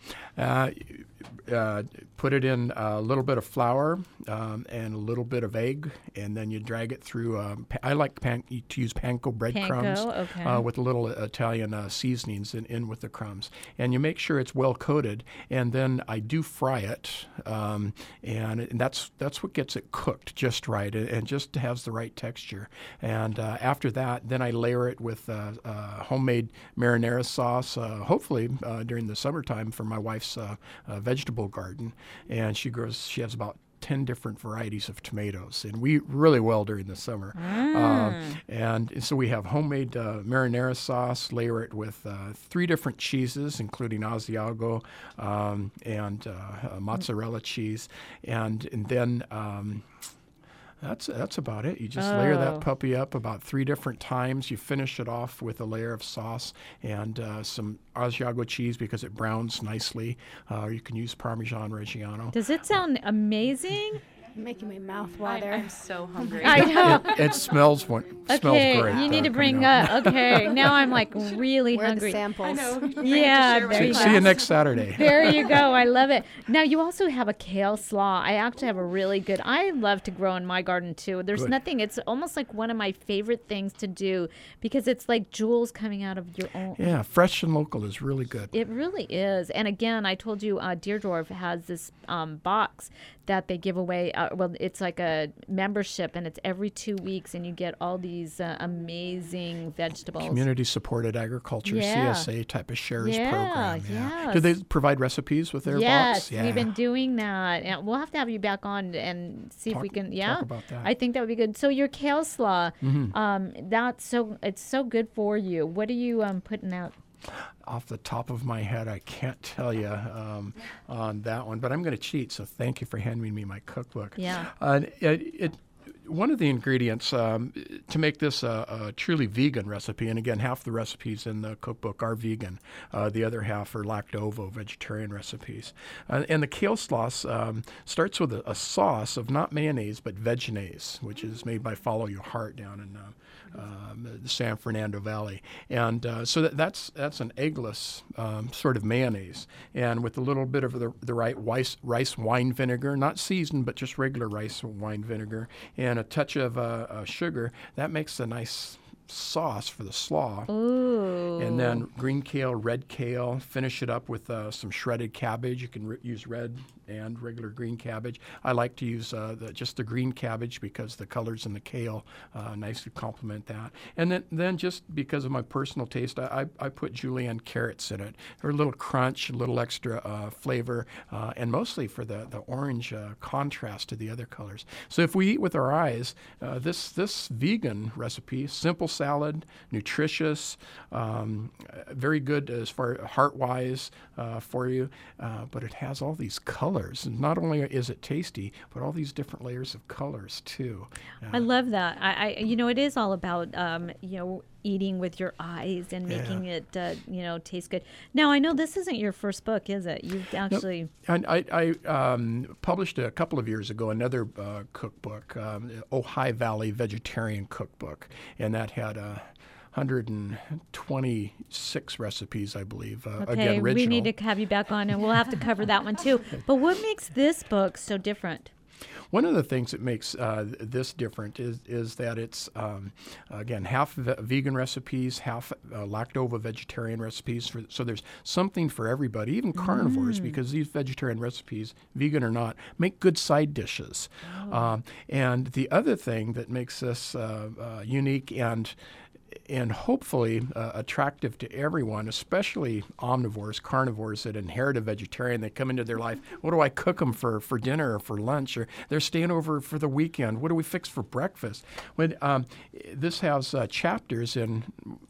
Put it in a little bit of flour and a little bit of egg, and then you drag it through. I like to use panko breadcrumbs okay. with a little Italian seasonings in with the crumbs, and you make sure it's well coated. And then I do fry it, and that's what gets it cooked just right, and just has the right texture. And after that, then I layer it with homemade marinara sauce, hopefully during the summertime for my wife's vegetable garden. And she has about 10 different varieties of tomatoes, and we eat really well during the summer. And so we have homemade marinara sauce, layer it with 3 different cheeses, including Asiago and mozzarella cheese, and then that's about it. You just layer that puppy up about 3 different times. You finish it off with a layer of sauce and some Asiago cheese because it browns nicely. You can use Parmesan Reggiano. Does it sound amazing? Making my mouth water. I'm so hungry. I know. It smells great. You need to bring up. Okay, now I'm like really Where hungry. are the samples? I know. Yeah, there you go. See you next Saturday. There you go. I love it. Now you also have a kale slaw. I actually have a really good. I love to grow in my garden too. There's nothing. It's almost like one of my favorite things to do because it's like jewels coming out of your own. Yeah, fresh and local is really good. It really is. And again, I told you, Deerdorf has this box that they give away. Well, it's like a membership, and it's every 2 weeks, and you get all these amazing vegetables. Community-supported agriculture, CSA type of shares program. Yes. Do they provide recipes with their box? Yes, we've been doing that. And we'll have to have you back on and see if we can. Talk about that. I think that would be good. So your kale slaw, it's so good for you. What are you putting out? Off the top of my head, I can't tell you on that one, but I'm going to cheat, so thank you for handing me my cookbook. Yeah. One of the ingredients to make this a truly vegan recipe, and again, half the recipes in the cookbook are vegan. The other half are lacto-ovo vegetarian recipes. And the kale sauce starts with a sauce of not mayonnaise, but Vegenaise, which is made by Follow Your Heart down in the San Fernando Valley. And so that's an eggless sort of mayonnaise. And with a little bit of the right rice wine vinegar, not seasoned, but just regular rice wine vinegar, and a touch of sugar, that makes a nice sauce for the slaw. Ooh. And then green kale, red kale, finish it up with some shredded cabbage. You can use red and regular green cabbage. I like to use just the green cabbage because the colors in the kale nicely complement that. And then just because of my personal taste, I put julienne carrots in it. For a little crunch, a little extra flavor, and mostly for the orange contrast to the other colors. So if we eat with our eyes, this vegan recipe, simple salad, nutritious, very good as far heart-wise for you, but it has all these colors. And not only is it tasty, but all these different layers of colors too. I love that. It is all about eating with your eyes and making it taste good. Now I know this isn't your first book, is it? You've actually. Nope. I published a couple of years ago another cookbook, Ojai Valley Vegetarian Cookbook, and that had 126 recipes, I believe. Again, original. We need to have you back on, and we'll have to cover that one too. But what makes this book so different? One of the things that makes this different is that it's, again, half vegan recipes, half lacto-ovo vegetarian recipes. So there's something for everybody, even carnivores, because these vegetarian recipes, vegan or not, make good side dishes. And the other thing that makes this unique and hopefully attractive to everyone, especially omnivores, carnivores that inherit a vegetarian. They come into their life, what do I cook them for dinner or for lunch? Or they're staying over for the weekend. What do we fix for breakfast? When this has chapters in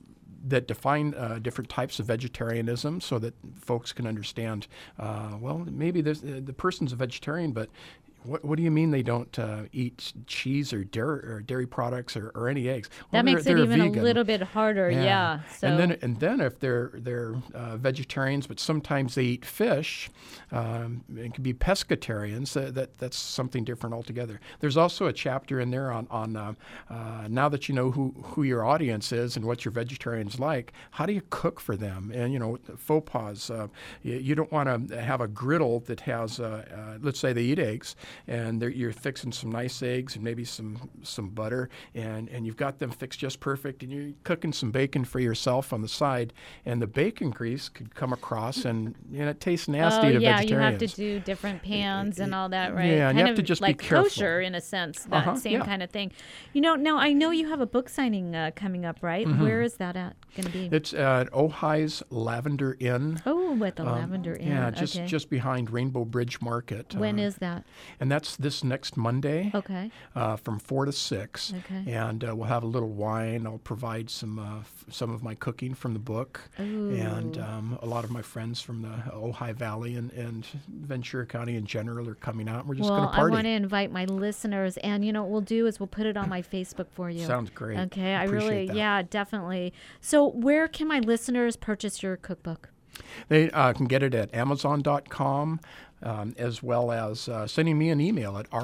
that define different types of vegetarianism so that folks can understand, well, maybe the person's a vegetarian, but what do you mean they don't eat cheese or dairy products or any eggs? Well, that makes it even vegan. a little bit harder, yeah. So. And then if they're vegetarians, but sometimes they eat fish, it could be pescatarians. That's something different altogether. There's also a chapter in there on now that you know who your audience is and what your vegetarians like, how do you cook for them? And faux pas. You don't want to have a griddle that has, let's say they eat eggs. And you're fixing some nice eggs and maybe some butter, and you've got them fixed just perfect, and you're cooking some bacon for yourself on the side, and the bacon grease could come across, and it tastes nasty to vegetarians. You have to do different pans and all that, right? Yeah, and you have to just like be careful. Kosher in a sense, that same kind of thing. Now I know you have a book signing coming up, right? Mm-hmm. Where is that at going to be? It's at Ojai's Lavender Inn. Oh, at the Lavender Inn. Yeah, just behind Rainbow Bridge Market. When is that? And that's this next Monday. Okay. From 4 to 6. Okay. And we'll have a little wine. I'll provide some of my cooking from the book. Ooh. And a lot of my friends from the Ojai Valley and Ventura County in general are coming out. We're just going to party. I want to invite my listeners, and what we'll do is we'll put it on my Facebook for you. Sounds great. Okay, Appreciate that. Yeah, definitely. So where can my listeners purchase your cookbook? They can get it at Amazon.com. As well as sending me an email at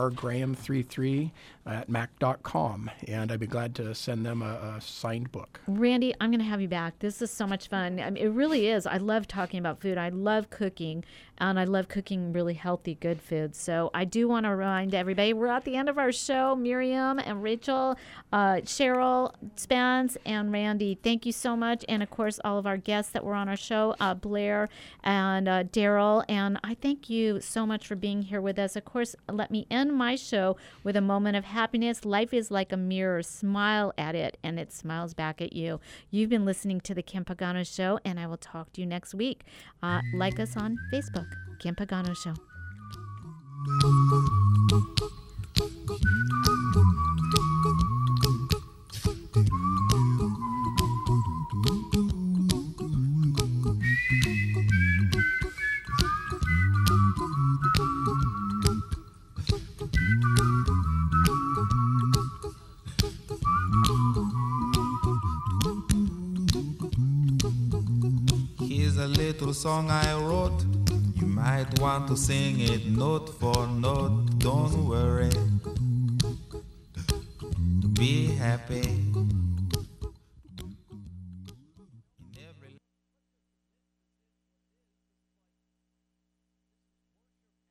rgraham33@mac.com, and I'd be glad to send them a signed book. Randy, I'm going to have you back. This is so much fun. I mean, it really is. I love talking about food. I love cooking, and I love cooking really healthy, good food. So I do want to remind everybody, we're at the end of our show. Miriam and Rachel, Cheryl, Spence, and Randy, thank you so much. And, of course, all of our guests that were on our show, Blair and Daryl, and I thank you so much for being here with us. Of course, let me end my show with a moment of happiness. Life is like a mirror. Smile at it, and it smiles back at you. You've been listening to The Kim Pagano Show, and I will talk to you next week. Like us on Facebook, Kim Pagano Show. Here's a little song I wrote. You might want to sing it note for note. Don't worry. Be happy.